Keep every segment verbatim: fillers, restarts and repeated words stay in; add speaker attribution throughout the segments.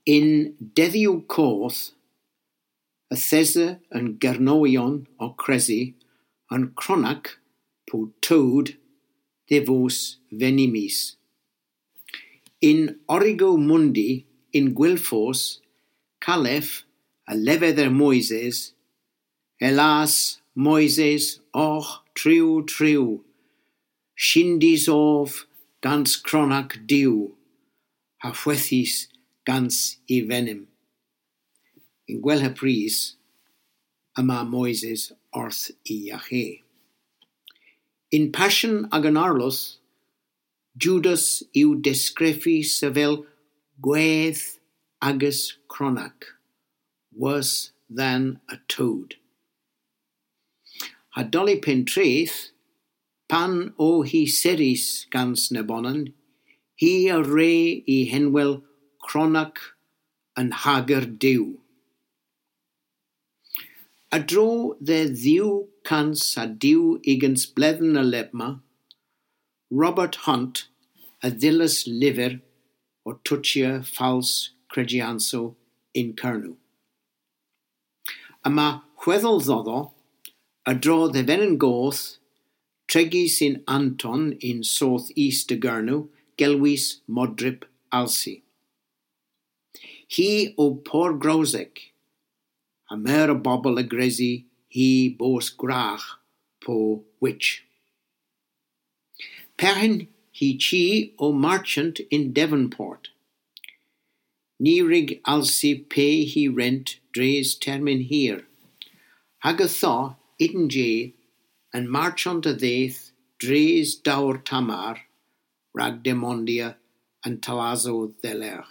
Speaker 1: In deddiw coth, y thesa yn gernoion o cresi yn cronac po towd devos venimis. In origo mundi in gwilfos calef a lefeder Moises, elas Moises och triw triw, shindis of gans cronac diw, a chwethis gans I venim. In gwelha pris, yma Moises orth I ache. In Passion ag an Arlos, Judas yw desgreffi sa fel gwedd agus cronac, worse than a toad. A dolly pentreth, pan o hi seris gans nebonan, hi a re I henwel cronac yn hager diw. A dro dde ddiw cans a diw igans bledden a lebma, Robert Hunt a ddilys liver o tutia fals credianso in Cernu. Yma chweddol ddoddo, a dro dde fenin goth, tregis in Anton in south east de Gernu, gelwis Modrip Alsi. Hi o Pôr Grosek, a mer a bobl a gresi hi bos grach po witch. Perhin hi chi o merchant in Devonport. Nirig Alsi pay hi rent dres termin here. Hagatha iden je and merchant a ddeith dres daur tamar, rag demondia and talazo ddelerch.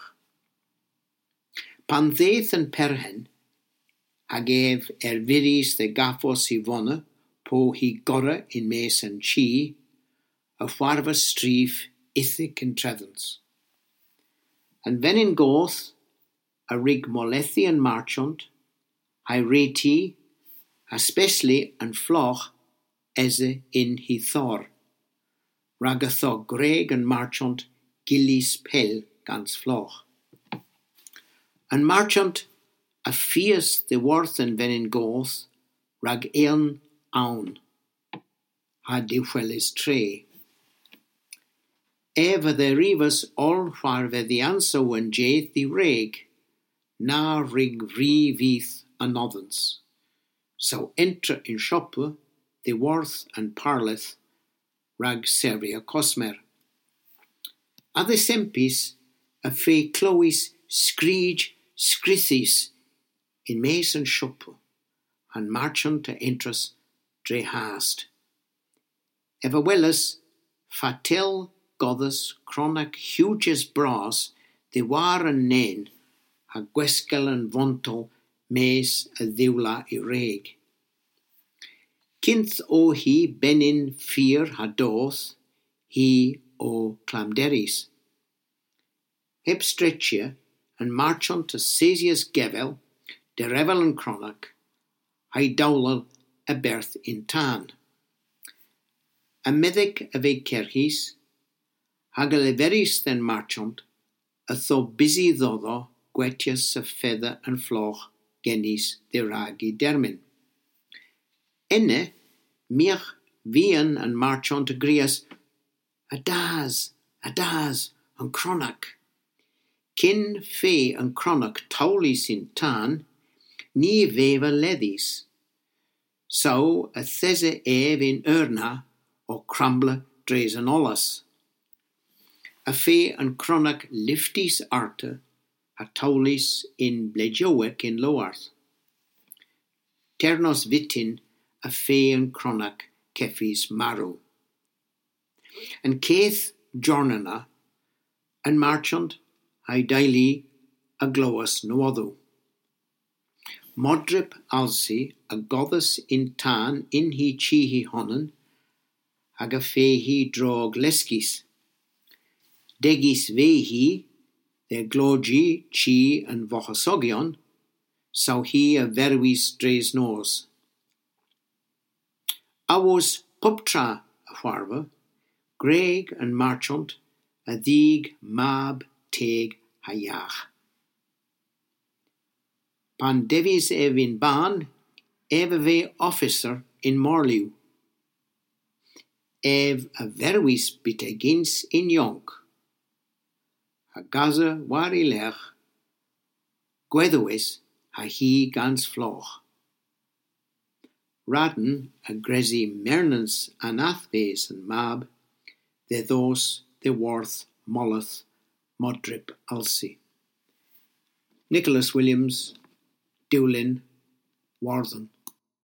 Speaker 1: Pan ddeith yn perhen, hag ef er viris de gaffos I vonna po hi gorra in mes and chi, a chwarfa strif ithic and trevens. And ven in goth, a rig molethi and marchant, hai reti, especially and floch, eze in hi thor. Ragatho greg and marchant, gillis pel gans floch. And marchant, a fias the worth and ven in goth, rag eon aun, ha diwchelis tre. Eva the rivas all whar ve the anso and jaith the reg, na rig vri vith anovens. So enter in shoppe the worth and parleth, rag servia cosmer. A the sempis, a fe clois screege scrithis in mes and shoppe, and marchant to entras dre hast. Eva wellis, fatel goddess cronac huges bras, de war and nen, a gweskel and vontal mes a ddiwla I reg. Kinth o hi benin fear ha doth, hi o clamderis. Heb stretchia and marchant to Cesius Gevel, de revel and cronac, hai dowlal a berth in tan. A meddic a ve kerhis, hag a leveris then marchant, a tho busy ddodo gwetias a feather and floch genis de ragi dermin. Enne, miach vian and marchant a grias, a daz, a daz, and cronac. Kin fe and cronac taulis in tan, ni veva ledis. So a these ev in urna, o crumble dres an olas. A fe and cronac liftis arte, a taulis in blejoek in loarth. Ternos vitin, a fe and cronac kefis maru. And keith jornana, and marchant, hai daily a gloas noadu. Modrip alsi a goddess in tan in hi chihi honen, hag a fe hi drog leskis. Degis vehi, de glogi chi and vochasogion, sau hi a verwis dres nos. Awos puptra a wharva, greg and marchant, a dig mab teg hayach. pan devis ev in ban, ev ve officer in Morliw. Ev a verwis bit egins in Yonk. A gaza war I lech, gwedowis ha hi gans floch. Radden a gresi mernans an athves and mab, the thos the worth molleth modrip alsi. Nicholas Williams, Dewlin, Warden.